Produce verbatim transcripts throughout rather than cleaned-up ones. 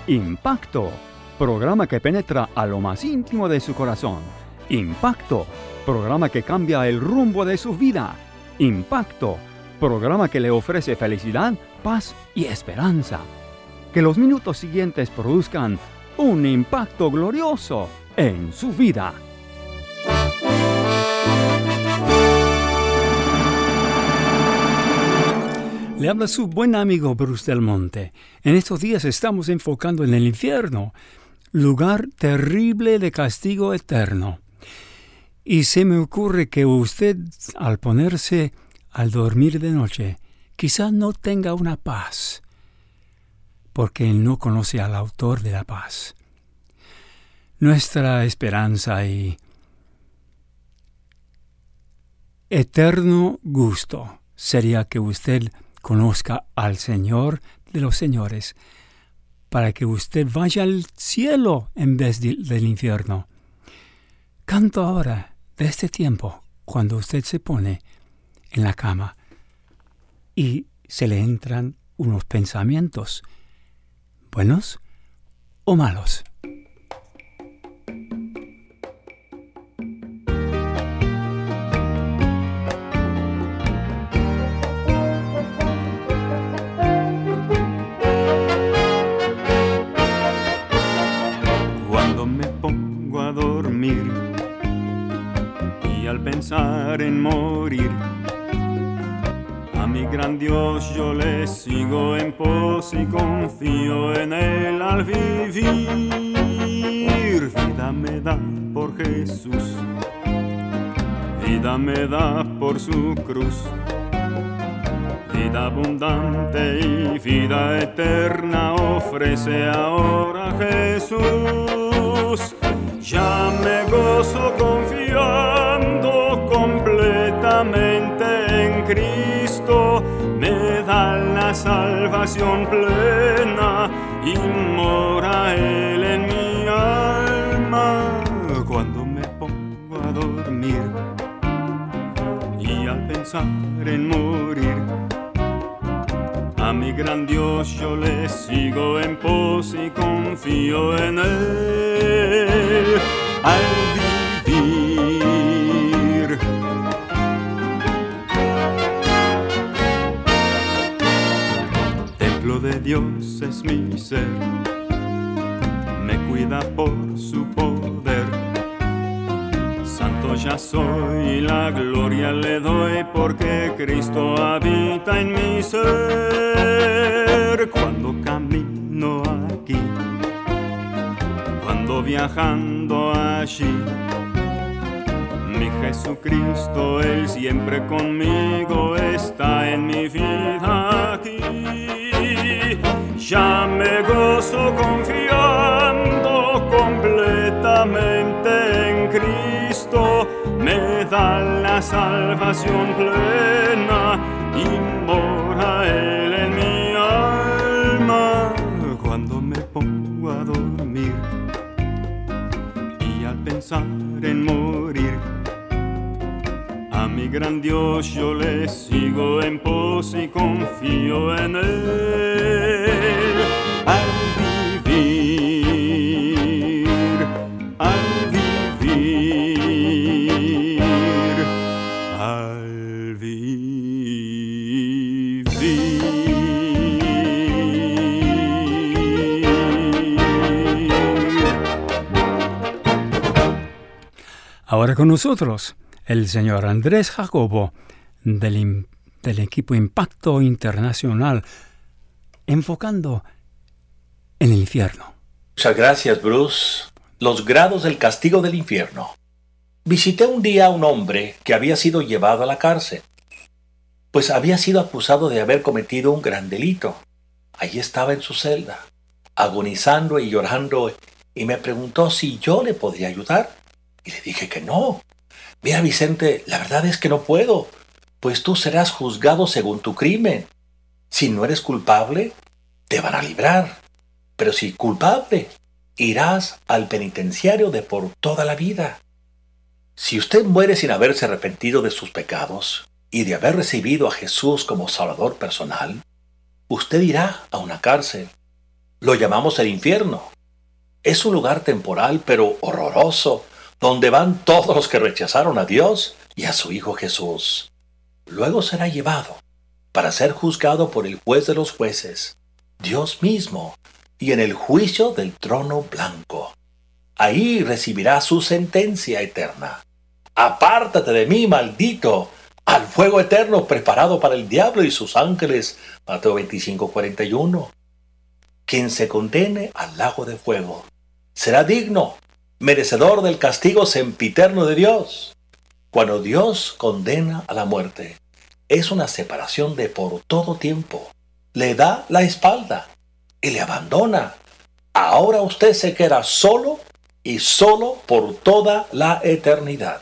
Impacto, programa que penetra a lo más íntimo de su corazón. Impacto, programa que cambia el rumbo de su vida. Impacto, programa que le ofrece felicidad, paz y esperanza. Que los minutos siguientes produzcan un impacto glorioso en su vida. Le habla su buen amigo Bruce Del Monte. En estos días estamos enfocando en el infierno, lugar terrible de castigo eterno. Y se me ocurre que usted, al ponerse al dormir de noche, quizás no tenga una paz, porque no conoce al autor de la paz. Nuestra esperanza y eterno gusto sería que usted conozca al Señor de los señores, para que usted vaya al cielo en vez de, del infierno. Canto ahora de este tiempo, cuando usted se pone en la cama y se le entran unos pensamientos, buenos o malos. Y al pensar en morir, a mi gran Dios yo le sigo en pos y confío en Él al vivir. Vida me da por Jesús, vida me da por su cruz, vida abundante y vida eterna ofrece ahora Jesús. Ya me gozo confiando completamente en Cristo, me da la salvación plena y mora Él en mi alma. Cuando me pongo a dormir y al pensar en morir, a mi gran Dios yo le sigo en pos y confío en Él al vivir. Templo de Dios es mi ser, me cuida por su poder. Santo ya soy y la gloria le doy porque Cristo habita en mi ser. Cuando camino aquí, cuando viajando allí, mi Jesucristo, Él siempre conmigo está en mi vida aquí. Ya me gozo confiando completamente en Cristo, me da la salvación plena y mora Él en mi alma. Cuando me pongo a dormir y al pensar en morir, a mi gran Dios yo le sigo en pos y confío en Él al vivir, al vivir, al vivir. Ahora con nosotros el señor Andrés Jacobo del, del equipo Impacto Internacional, enfocando en el infierno. Muchas gracias, Bruce. Los grados del castigo del infierno. Visité un día a un hombre que había sido llevado a la cárcel, pues había sido acusado de haber cometido un gran delito. Allí estaba en su celda, agonizando y llorando, y me preguntó si yo le podría ayudar. Y le dije que no. Mira, Vicente, la verdad es que no puedo, pues tú serás juzgado según tu crimen. Si no eres culpable, te van a librar. Pero si culpable, irás al penitenciario de por toda la vida. Si usted muere sin haberse arrepentido de sus pecados y de haber recibido a Jesús como Salvador personal, usted irá a una cárcel. lo llamamos el infierno. Es un lugar temporal pero horroroso, donde van todos los que rechazaron a Dios y a su Hijo Jesús. Luego será llevado para ser juzgado por el juez de los jueces, Dios mismo, y en el juicio del trono blanco. Ahí recibirá su sentencia eterna. Apártate de mí, maldito, al fuego eterno preparado para el diablo y sus ángeles. Mateo veinticinco, cuarenta y uno. Quien se condene al lago de fuego será digno, merecedor del castigo sempiterno de Dios. Cuando Dios condena a la muerte, es una separación de por todo tiempo. Le da la espalda y le abandona. Ahora usted se queda solo y solo por toda la eternidad.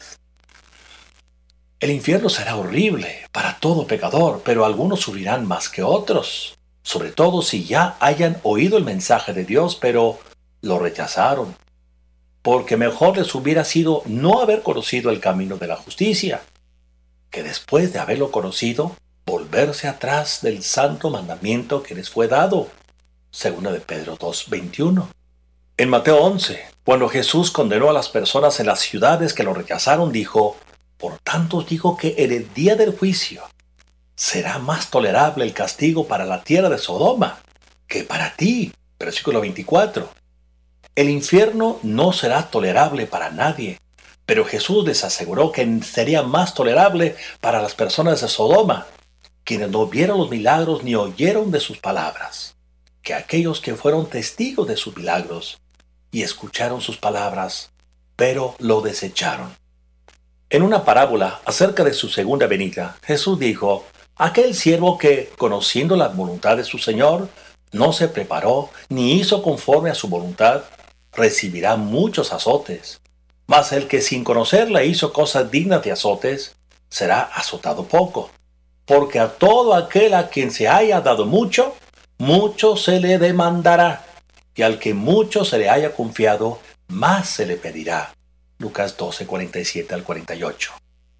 El infierno será horrible para todo pecador, pero algunos sufrirán más que otros, sobre todo si ya hayan oído el mensaje de Dios, pero lo rechazaron, porque mejor les hubiera sido no haber conocido el camino de la justicia, que después de haberlo conocido, volverse atrás del santo mandamiento que les fue dado. Segunda de Pedro dos, veintiuno. En Mateo once, cuando Jesús condenó a las personas en las ciudades que lo rechazaron, dijo: por tanto os digo que en el día del juicio será más tolerable el castigo para la tierra de Sodoma que para ti. Versículo veinticuatro. El infierno no será tolerable para nadie, pero Jesús les aseguró que sería más tolerable para las personas de Sodoma, quienes no vieron los milagros ni oyeron de sus palabras, que aquellos que fueron testigos de sus milagros y escucharon sus palabras, pero lo desecharon. En una parábola acerca de su segunda venida, Jesús dijo: aquel siervo que, conociendo la voluntad de su Señor, no se preparó ni hizo conforme a su voluntad, recibirá muchos azotes. Mas el que sin conocerla hizo cosas dignas de azotes, será azotado poco. Porque a todo aquel a quien se haya dado mucho, mucho se le demandará, y al que mucho se le haya confiado, más se le pedirá. Lucas doce, cuarenta y siete al cuarenta y ocho.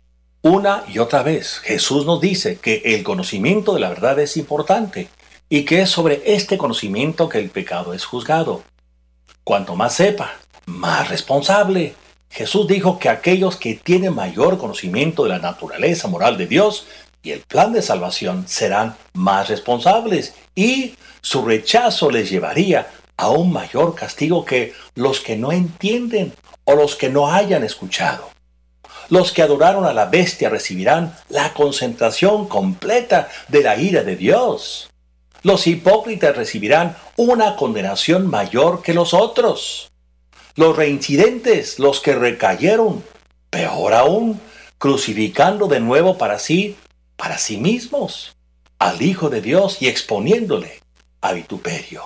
Una y otra vez Jesús nos dice que el conocimiento de la verdad es importante y que es sobre este conocimiento que el pecado es juzgado. Cuanto más sepa, más responsable. Jesús dijo que aquellos que tienen mayor conocimiento de la naturaleza moral de Dios y el plan de salvación serán más responsables, y su rechazo les llevaría a un mayor castigo que los que no entienden o los que no hayan escuchado. Los que adoraron a la bestia recibirán la concentración completa de la ira de Dios. Los hipócritas recibirán una condenación mayor que los otros. Los reincidentes, los que recayeron, peor aún, crucificando de nuevo para sí, para sí mismos, al Hijo de Dios y exponiéndole a vituperio.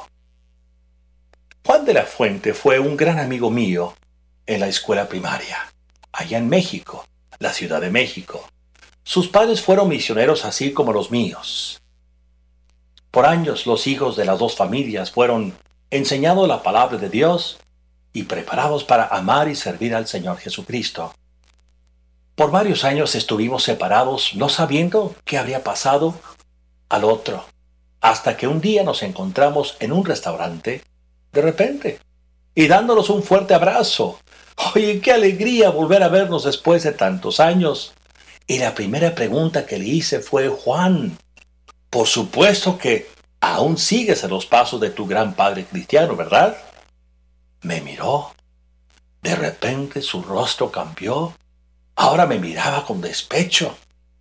Juan de la Fuente fue un gran amigo mío en la escuela primaria, allá en México, la Ciudad de México. Sus padres fueron misioneros así como los míos. Por años los hijos de las dos familias fueron enseñados la palabra de Dios y preparados para amar y servir al Señor Jesucristo. Por varios años estuvimos separados, no sabiendo qué habría pasado al otro, hasta que un día nos encontramos en un restaurante, de repente, y dándonos un fuerte abrazo. Oye, qué alegría volver a vernos después de tantos años. Y la primera pregunta que le hice fue: Juan, por supuesto que aún sigues en los pasos de tu gran padre cristiano, ¿verdad? Me miró. De repente su rostro cambió. Ahora me miraba con despecho.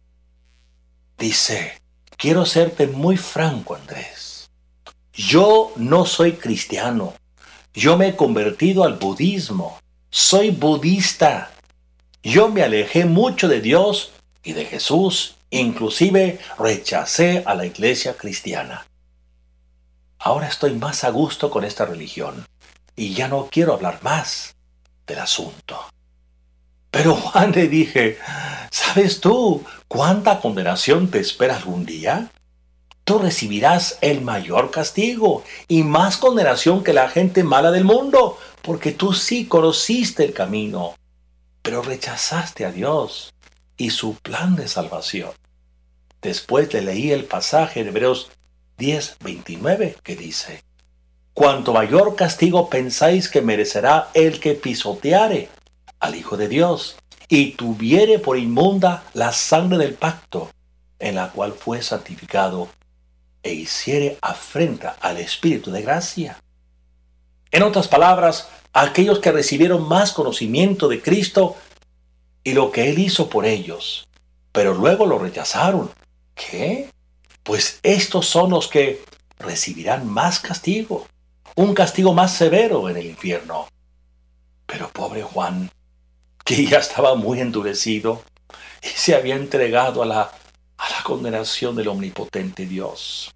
Dice: quiero serte muy franco, Andrés. Yo no soy cristiano. Yo me he convertido al budismo. Soy budista. Yo me alejé mucho de Dios y de Jesús. Inclusive rechacé a la iglesia cristiana. Ahora estoy más a gusto con esta religión y ya no quiero hablar más del asunto. Pero Juan, le dije, ¿sabes tú cuánta condenación te espera algún día? Tú recibirás el mayor castigo y más condenación que la gente mala del mundo, porque tú sí conociste el camino, pero rechazaste a Dios y su plan de salvación. Después le leí el pasaje de Hebreos diez, veintinueve, que dice: cuanto mayor castigo pensáis que merecerá el que pisoteare al Hijo de Dios y tuviere por inmunda la sangre del pacto, en la cual fue santificado, e hiciere afrenta al Espíritu de gracia. En otras palabras, aquellos que recibieron más conocimiento de Cristo y lo que Él hizo por ellos, pero luego lo rechazaron. ¿Qué? Pues estos son los que recibirán más castigo, un castigo más severo en el infierno. Pero pobre Juan, que ya estaba muy endurecido y se había entregado a la, a la condenación del omnipotente Dios.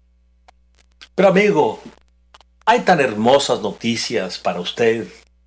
Pero amigo, hay tan hermosas noticias para usted,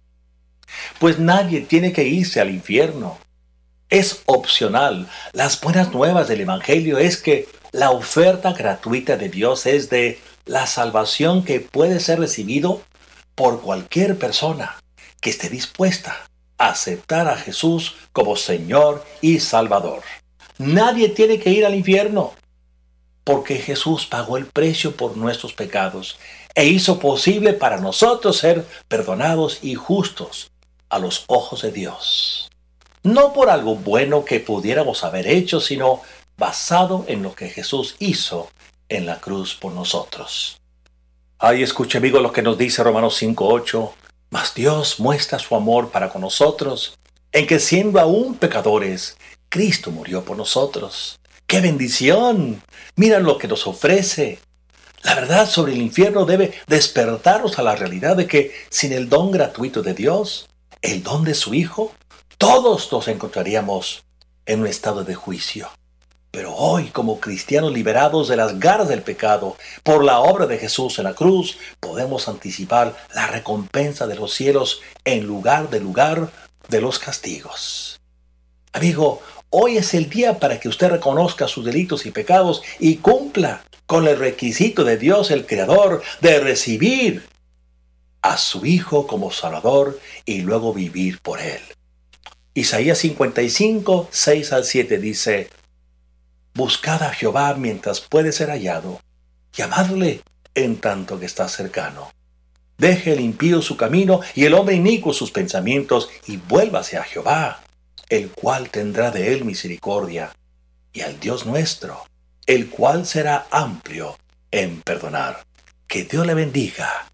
pues nadie tiene que irse al infierno. Es opcional. Las buenas nuevas del Evangelio es que la oferta gratuita de Dios es de la salvación que puede ser recibido por cualquier persona que esté dispuesta a aceptar a Jesús como Señor y Salvador. Nadie tiene que ir al infierno, porque Jesús pagó el precio por nuestros pecados e hizo posible para nosotros ser perdonados y justos a los ojos de Dios. No por algo bueno que pudiéramos haber hecho, sino basado en lo que Jesús hizo en la cruz por nosotros. Ay, escuche, amigo, lo que nos dice Romanos cinco ocho. Mas Dios muestra su amor para con nosotros, en que siendo aún pecadores, Cristo murió por nosotros. ¡Qué bendición! Mira lo que nos ofrece. La verdad sobre el infierno debe despertarnos a la realidad de que sin el don gratuito de Dios, el don de su Hijo, todos nos encontraríamos en un estado de juicio. Pero hoy, como cristianos liberados de las garras del pecado por la obra de Jesús en la cruz, podemos anticipar la recompensa de los cielos en lugar de lugar de los castigos. Amigo, hoy es el día para que usted reconozca sus delitos y pecados y cumpla con el requisito de Dios el Creador de recibir a su Hijo como Salvador y luego vivir por Él. Isaías cincuenta y cinco, seis al siete dice: Buscad a Jehová mientras puede ser hallado, llamadle en tanto que está cercano. Deje el impío su camino y el hombre inicuo sus pensamientos, y vuélvase a Jehová, el cual tendrá de él misericordia, y al Dios nuestro, el cual será amplio en perdonar. Que Dios le bendiga.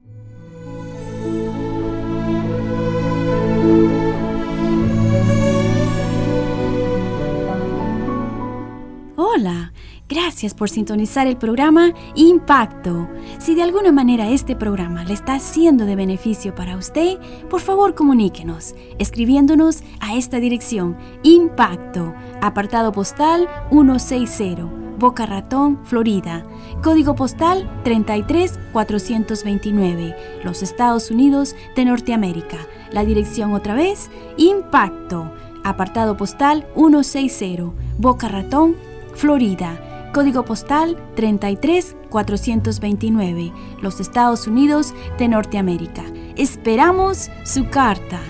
Hola, gracias por sintonizar el programa Impacto. Si de alguna manera este programa le está siendo de beneficio para usted, por favor comuníquenos, escribiéndonos a esta dirección: Impacto, apartado postal ciento sesenta, Boca Ratón, Florida, código postal treinta y tres mil cuatrocientos veintinueve, los Estados Unidos de Norteamérica. La dirección otra vez: Impacto, apartado postal ciento sesenta, Boca Ratón, Florida, código postal treinta y tres mil cuatrocientos veintinueve, los Estados Unidos de Norteamérica. Esperamos su carta.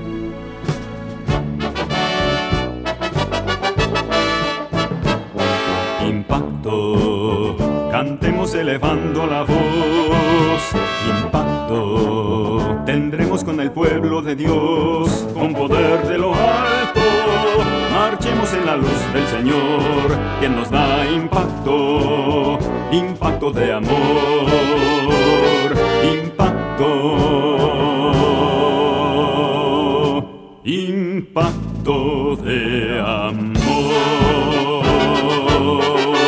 Impacto, cantemos elevando la voz. Impacto, tendremos con el pueblo de Dios, con poder de lo alto. Marchemos en la luz del Señor, quien nos da impacto, impacto de amor, impacto, impacto de amor.